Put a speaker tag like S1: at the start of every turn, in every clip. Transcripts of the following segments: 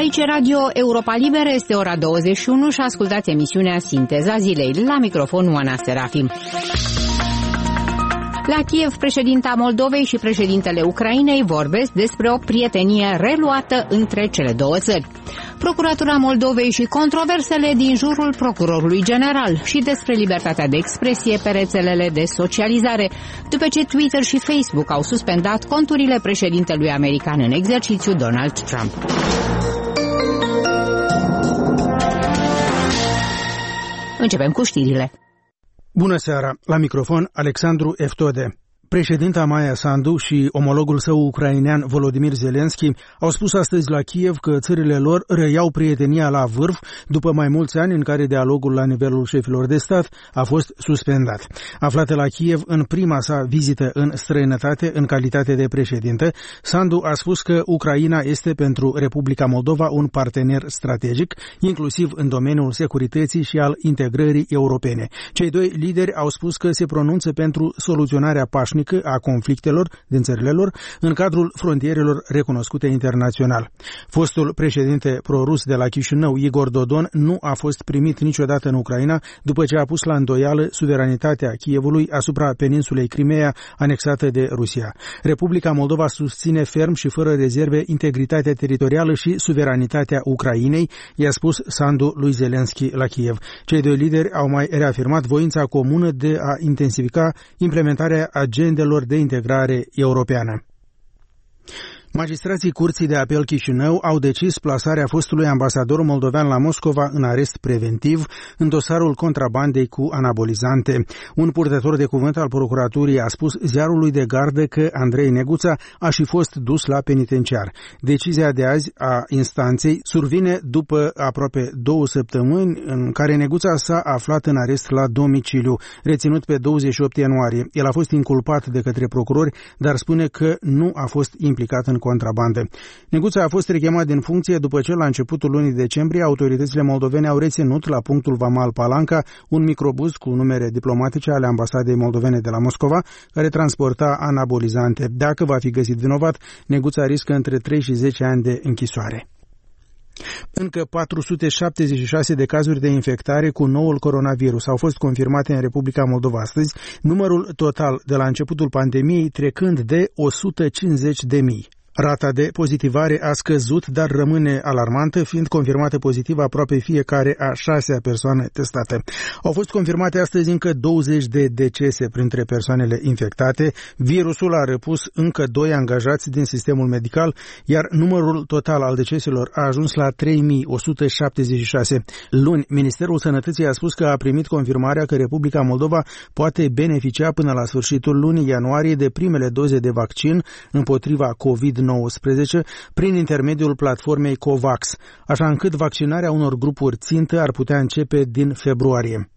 S1: Aici Radio Europa Liberă, este ora 21 și ascultați emisiunea Sinteza Zilei. La microfon Oana Serafim. La Kiev, președinta Moldovei și președintele Ucrainei vorbesc despre o prietenie reluată între cele două țări. Procuratura Moldovei și controversele din jurul procurorului general și despre libertatea de expresie pe rețelele de socializare, după ce Twitter și Facebook au suspendat conturile președintelui american în exercițiu Donald Trump. Începem cu știrile.
S2: Bună seara! La microfon, Alexandru Eftode. Președinta Maia Sandu și omologul său ucrainean Volodymyr Zelensky au spus astăzi la Kiev că țările lor reiau prietenia la vârf după mai mulți ani în care dialogul la nivelul șefilor de stat a fost suspendat. Aflată la Kiev în prima sa vizită în străinătate în calitate de președinte, Sandu a spus că Ucraina este pentru Republica Moldova un partener strategic, inclusiv în domeniul securității și al integrării europene. Cei doi lideri au spus că se pronunță pentru soluționarea pașnică a conflictelor din țările lor în cadrul frontierelor recunoscute internațional. Fostul președinte prorus de la Chișinău, Igor Dodon, nu a fost primit niciodată în Ucraina după ce a pus la îndoială suveranitatea Kievului asupra peninsulei Crimeea anexată de Rusia. Republica Moldova susține ferm și fără rezerve integritatea teritorială și suveranitatea Ucrainei, i-a spus Sandu lui Zelensky la Kiev. Cei doi lideri au mai reafirmat voința comună de a intensifica implementarea agendelor de integrare europeană. Magistrații Curții de Apel Chișinău au decis plasarea fostului ambasador moldovean la Moscova în arest preventiv în dosarul contrabandei cu anabolizante. Un purtător de cuvânt al procuraturii a spus ziarului de gardă că Andrei Neguța a și fost dus la penitenciar. Decizia de azi a instanței survine după aproape 2 săptămâni în care Neguța s-a aflat în arest la domiciliu, reținut pe 28 ianuarie. El a fost inculpat de către procurori, dar spune că nu a fost implicat în contrabandă. Neguța a fost rechemat din funcție după ce la începutul lunii decembrie autoritățile moldovene au reținut la punctul vamal Palanca un microbuz cu numere diplomatice ale ambasadei moldovene de la Moscova care transporta anabolizante. Dacă va fi găsit vinovat, Neguța riscă între 3 și 10 ani de închisoare. Încă 476 de cazuri de infectare cu noul coronavirus au fost confirmate în Republica Moldova astăzi, numărul total de la începutul pandemiei trecând de 150.000. Rata de pozitivare a scăzut, dar rămâne alarmantă, fiind confirmată pozitivă aproape fiecare a 6-a persoane testate. Au fost confirmate astăzi încă 20 de decese printre persoanele infectate. Virusul a răpus încă 2 angajați din sistemul medical, iar numărul total al deceselor a ajuns la 3176. Luni, Ministerul Sănătății a spus că a primit confirmarea că Republica Moldova poate beneficia până la sfârșitul lunii ianuarie de primele doze de vaccin împotriva COVID-19 prin intermediul platformei COVAX, așa încât vaccinarea unor grupuri țintă ar putea începe din februarie.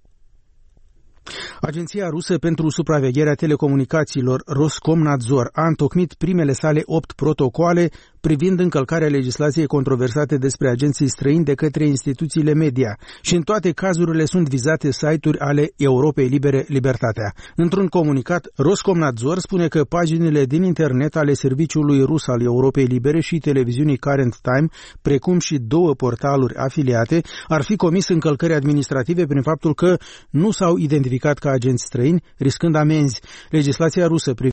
S2: Agenția rusă pentru supravegherea telecomunicațiilor Roskomnadzor a întocmit primele sale 8 protocoale privind încălcarea legislației controversate despre agenții străini de către instituțiile media și în toate cazurile sunt vizate site-uri ale Europei Libere Libertatea. Într-un comunicat, Roskomnadzor spune că paginile din internet ale serviciului rus al Europei Libere și televiziunii Current Time, precum și 2 portaluri afiliate, ar fi comis încălcări administrative prin faptul că nu s-au identificat ca agenți străini, riscând amenzi. Legislația rusă